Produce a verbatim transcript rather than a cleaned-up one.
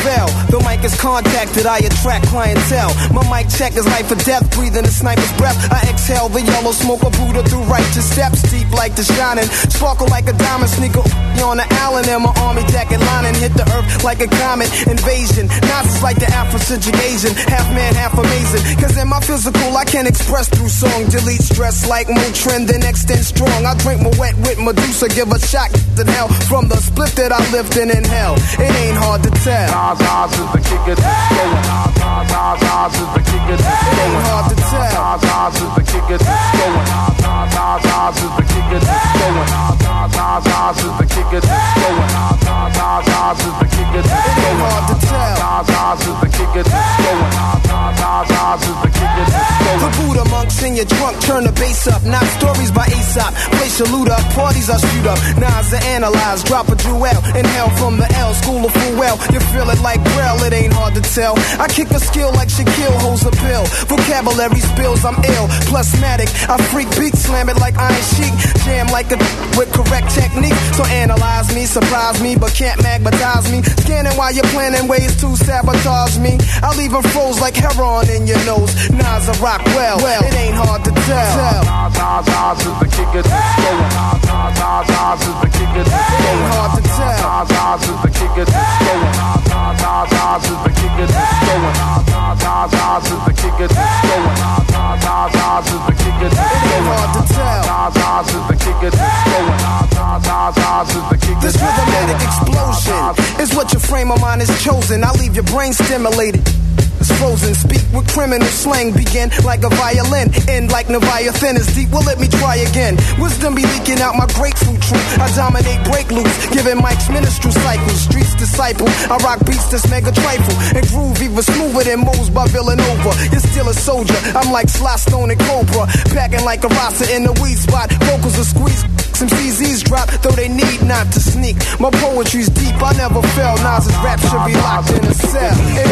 fell. The mic is contacted, I attract clientele. My mic check is life or death, breathing a sniper's breath. I exhale the yellow smoke of Buddha through righteous steps, deep like the shining, sparkle like a diamond, sneaker on the island, and my army jacket lining hit the earth like a comet invasion. Nazis like the Afrocentric Asian, half man, half amazing. Cause in my physical, I can express through song, delete stress like Motrin, then extend strong. I drink my wet with Medusa, give a shot to hell from the split that I lived in in hell. It ain't hard to tell. Nas, Nas is the kicker that's going. Nas, Nas, Nas is the kicker that's going. It ain't hard to tell. Nas, Nas is the kicker that's going. Nas, Nas, Nas is the kicker that's going. Nas, Nas, Nas is the kicker that's going. Nas, Nas, Nas is the kicker that's going. It ain't hard to tell. Nas, Nas is the kicker that's going. Nas, Nas is the kicker that's going. The Buddha monks in your trunk, turn the bass up. Not stories by Aesop. Place your loot up, parties are shoot up. Nas are analyzed, drop a jewel. Inhale from the L, school of full well. You feel it like Braille, it ain't hard to tell. I kick a skill like Shaquille holds a pill. Vocabulary spills, I'm ill. Plusmatic, I freak beat, slam it like Iron Sheik. Jam like a with correct technique. So analyze me, surprise me, but can't magnetize me. Scanning while you're planning ways to sabotage me. I leave them froze like heroin in your nose. Nas a rock well, well, it ain't hard to tell. Nas, Nas, Nas is the kicker that's going. Nas, Nas, Nas is the kicker that's going. It ain't hard to tell. Nas, Nas is the kicker that's going. Nas, Nas is the kicker that's going. Nas, Nas is the kicker that's going. Nas, Nas is the kicker that's going. It ain't hard to tell. Nas, Nas is the kicker that's going. Nas, Nas is the kicker This that's going. rhythmatic explosion is what your frame of mind is chosen. I leave your brain stimulated. It's frozen, speak with criminal slang. Begin like a violin, end like Leviathan is deep. Well, let me try again. Wisdom be leaking out my grapefruit tree. I dominate break loose, giving mics ministerial cycles. Streets disciple, I rock beats that's mega trifle and groove even smoother than moves by Villanova. You're still a soldier, I'm like Sly Stone and Cobra, packing like a Rasta in the weed spot. Vocals are squeezed. Some C Zs drop, though they need not to sneak. My poetry's deep, I never fell. Nas's rap should be locked in a cell. It